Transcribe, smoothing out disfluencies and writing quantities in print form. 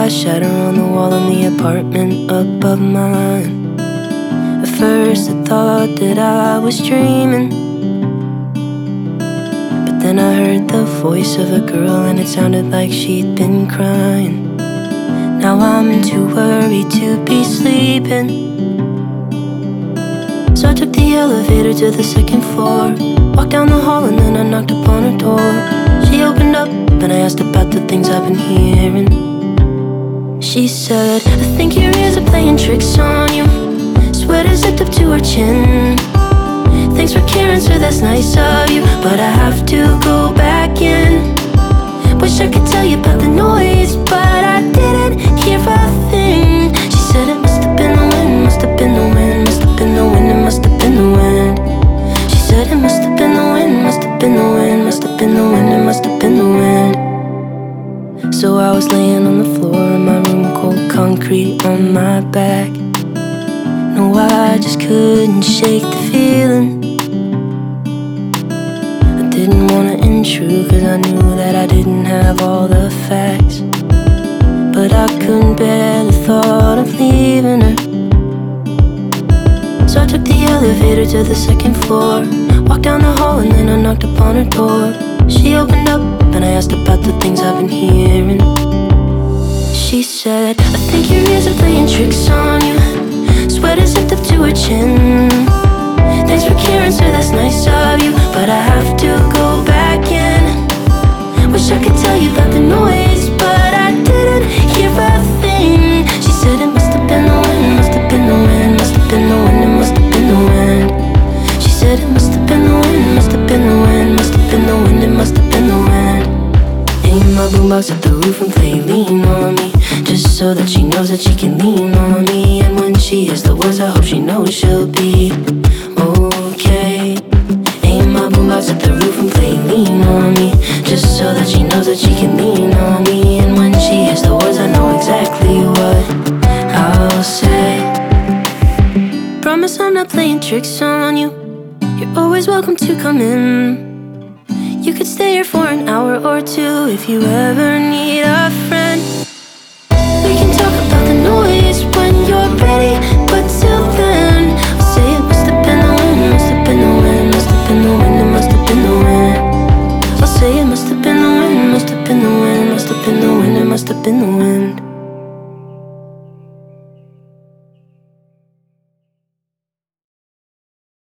glass shatter on the wall in the apartment above mine. At first I thought that I was dreaming, but then I heard the voice of a girl and it sounded like she'd been crying. Now I'm too worried to be sleeping, so I took the elevator to the second floor, walked down the hall and then I knocked upon her door. She opened up and I asked about the things I've been hearing. She said, I think your ears are playing tricks on you. Sweater zipped up to her chin. Thanks for caring, sir, that's nice of you, but I have to go back in. Wish I could tell you about the noise, but I didn't hear a thing. She said it must have been the wind, must have been the wind, must have been the wind, it must have been the wind. She said it must have been the wind, must have been the wind, must have been the wind, it must have been the wind. So I was laying on the floor in my room, cold concrete on my back. No, I just couldn't shake the feeling. I didn't wanna intrude cause I knew that I didn't have all the facts, but I couldn't bear the thought of leaving her. So I took the elevator to the second floor, walked down the hall and then I knocked upon her door. She opened up and I asked about the things I've been hearing. She said, I think your ears are playing tricks on you. Sweater zipped up to her chin. Thanks for caring, sir, that's nice of you, but I have to go back in. Wish I could tell you about the noise, but I didn't hear a thing. She said it must have been the wind, must have been the wind, must have been the wind, it must have been the wind. She said it must have been the wind, must have been the wind, must have been the wind, it must have been the wind. Aim my boombox at the roof and play Lean on Me, just so that she knows that she can lean on me. And when she hears the words, I hope she knows she'll be okay. Aim my boombox at the roof and play Lean on Me, just so that she knows that she can lean on me. And when she hears the words, I know exactly what I'll say. Promise I'm not playing tricks on you. You're always welcome to come in. You could stay here for an hour or two if you ever need a friend. We can talk about the noise when you're ready.